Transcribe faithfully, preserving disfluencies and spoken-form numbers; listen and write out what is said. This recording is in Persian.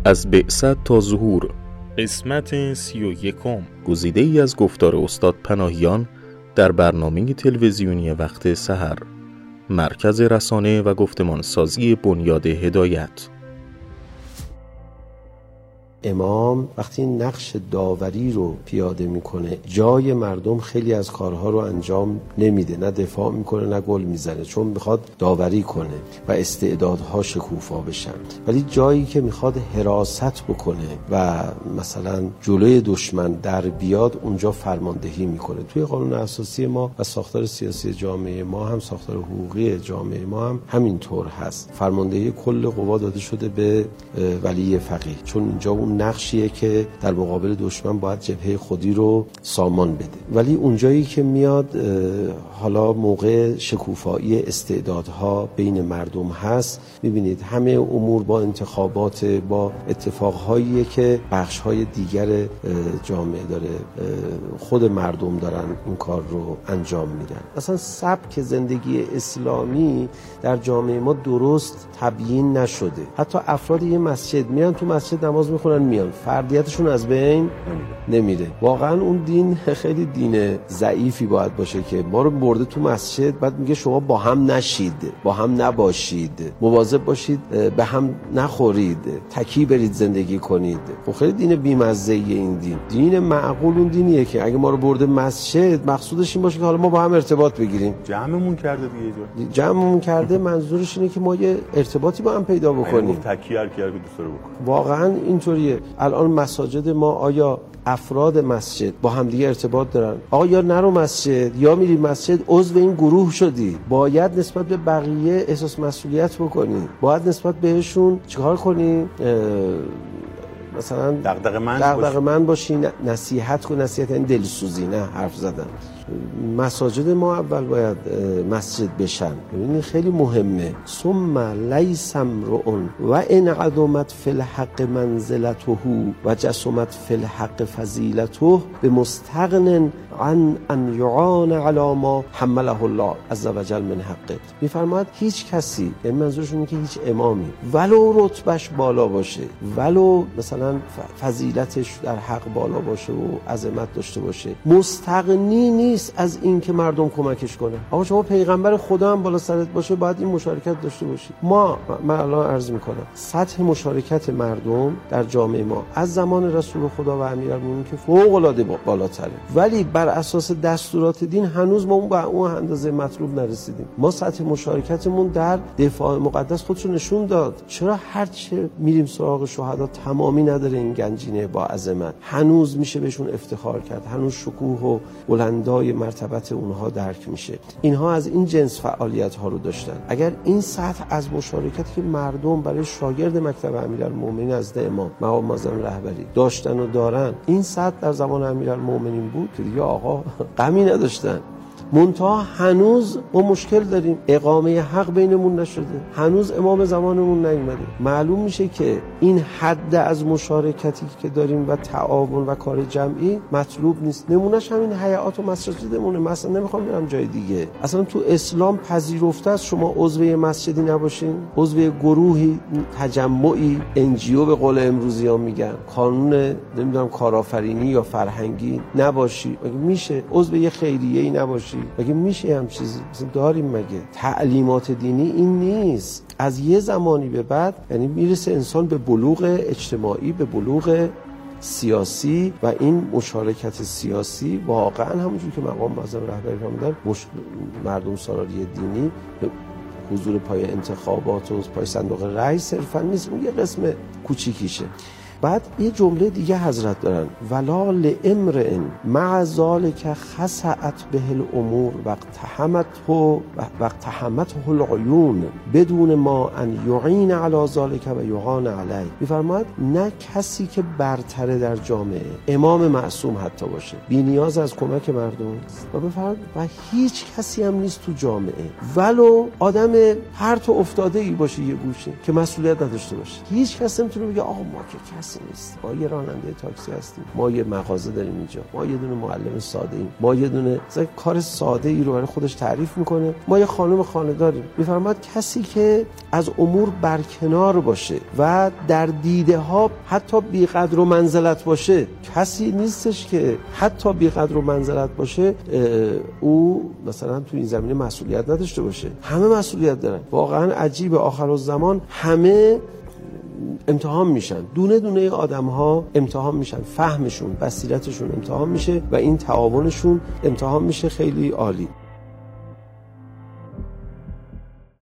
از بعثت تا ظهور، قسمت سی و یکم، گزیده ای از گفتار استاد پناهیان در برنامه تلویزیونی وقت سحر، مرکز رسانه و گفتمانسازی بنیاد هدایت. امام وقتی نقش داوری رو پیاده میکنه، جای مردم خیلی از کارها رو انجام نمیده، نه دفاع میکنه نه گل میزنه، چون میخواد داوری کنه و استعدادها شکوفا بشن. ولی جایی که میخواد حراست بکنه و مثلا جلوی دشمن در بیاد، اونجا فرماندهی میکنه. توی قانون اساسی ما و ساختار سیاسی جامعه ما هم، ساختار حقوقی جامعه ما هم همینطور هست. فرماندهی کل قوا داده شده به ولی فقیه، چون اینجا اون نقشیه که در مقابل دشمن باید جبهه خودی رو سامان بده. ولی اونجایی که میاد حالا موقع شکوفایی استعدادها بین مردم هست، میبینید همه امور با انتخابات، با اتفاقهاییه که بخشهای دیگر جامعه داره، خود مردم دارن این کار رو انجام میدن. اصلا سبک زندگی اسلامی در جامعه ما درست تبیین نشده. حتی افراد یه مسجد میان تو مسجد نماز میخونن میان، فردیتشون از بین نمیره. واقعا اون دین خیلی دین ضعیفی باید باشه که ما رو برده تو مسجد، بعد میگه شما با هم نشید، با هم نباشید، مواظب باشید به هم نخورید، تکی برید زندگی کنید. خب خیلی دین بی‌مزه این دین. دین معقول اون دینیه که اگه ما رو برده مسجد، مقصودش این باشه که حالا ما با هم ارتباط بگیریم. جمعمون کرده دیگه. جمعمون کرده منظورش اینه که ما یه ارتباطی با هم پیدا بکنیم. تکی هر کی هر دوست داره بکنه. واقعا اینطوریه. الان مساجد ما، آیا افراد مسجد با همدیگه ارتباط دارن؟ آقا یا نرو مسجد یا میری مسجد، عضو این گروه شدی، باید نسبت به بقیه احساس مسئولیت بکنی، باید نسبت بهشون چیکار کنی؟ مثلا دغدغه‌مند دغدغه‌مند باشی، نصیحت کن. نصیحت این دلسوزی، نه حرف زدن. مساجد ما اول باید مسجد بشن. ببینید خیلی مهمه. ثم لیس امرؤ و ان عظمت فی الحق منزلته و جسمت فی الحق فضیلته بمستغن عن ان یعان علی ما حمله الله عز وجل من حقه. میفرماید هیچ کسی، یعنی منظورشون اینه که هیچ امامی ولو رتبهش بالا باشه، ولو مثلا فضیلتش در حق بالا باشه و عظمت داشته باشه، مستغنی نیست از این که مردم کمکش کنه. آقا شما پیغمبر خدا هم بالا سرت باشه، باید این مشارکت داشته باشی. ما من الان عرض میکنم سطح مشارکت مردم در جامعه ما از زمان رسول خدا و امیرالمومنین که فوق العاده بالاتره، ولی بر اساس دستورات دین هنوز ما اون به اون اندازه مطلوب نرسیدیم. ما سطح مشارکتمون در دفاع مقدس خودشو نشون داد. چرا هرچه میریم سراغ شهدا تمامی نداره این گنجینه با عظمت؟ هنوز میشه بهشون افتخار کرد، هنوز شکوه و بلندای مرتبت اونها درک میشه. اینها از این جنس فعالیت ها رو داشتن. اگر این سطح از مشارکتی که مردم برای شاگرد مکتب امیرالمومنین از امام مقام معظم رهبری داشتن و دارن، این سطح در زمان امیرالمومنین بود که دیگه آقا غمی نداشتن. منتها هنوز ما مشکل داریم، اقامه حق بینمون نشده، هنوز امام زمانمون نیومده. معلوم میشه که این حد از مشارکتی که داریم و تعاون و کار جمعی مطلوب نیست. نمونهش همین هیئات و مساجدمونه. مثلا نمیخوام برم جای دیگه، اصلا تو اسلام پذیرفته است شما عضو مسجدی نباشین، عضو گروهی، تجمعی، انجیو به قول امروزی‌ها میگن، کانون نمیدونم کارآفرینی یا فرهنگی نباشی. مگه میشه عضو یه خیریه‌ای نباشی؟ مگه میشه هم چیزی؟ مثلا داریم مگه؟ تعلیمات دینی این نیست. از یه زمانی به بعد یعنی میرسه انسان به بلوغ اجتماعی، به بلوغ سیاسی، و این مشارکت سیاسی واقعا همونجور که مقام معظم رهبری فرمودن، مردم سالاری دینی حضور پای انتخابات و پای صندوق رأی صرفا نیست، اون یه قسم کوچیکیشه. بعد یه جمله دیگه حضرت دارن، ولا لامرئ مع ذلک خسعت به الامور واقتحمته واقتحمته العیون بدون ما ان یعین علی ذلک و یعان علیه. میفرماید نه کسی که برتره در جامعه، امام معصوم حتی باشه، بی نیاز از کمک مردم است. و بفرماید و هیچ کسی هم نیست تو جامعه، ولو آدم پرت و افتاده ای باشه یه گوشه، که مسئولیت نداشته باشه. هیچ کس نمیتونه بگه آقا ما که کس کسی نیست. ما یه راننده تاکسی هستیم، ما یه مغازه داریم اینجا، ما یه دونه معلم ساده ایم، ما یه دونه مثلا کار ساده ای رو برای خودش تعریف میکنه، ما یه خانم خانه داریم. میفرماد کسی که از امور برکنار باشه و در دیده ها حتی بی قدر و منزلت باشه، کسی نیستش که حتی بی قدر و منزلت باشه او مثلا تو این زمینه مسئولیت نداشته باشه. همه مسئولیت دارن. واقعا عجیب، آخرالزمان همه امتحان میشن، دونه دونه آدم ها امتحان میشن، فهمشون، بصیرتشون امتحان میشه و این تعاونشون امتحان میشه. خیلی عالی.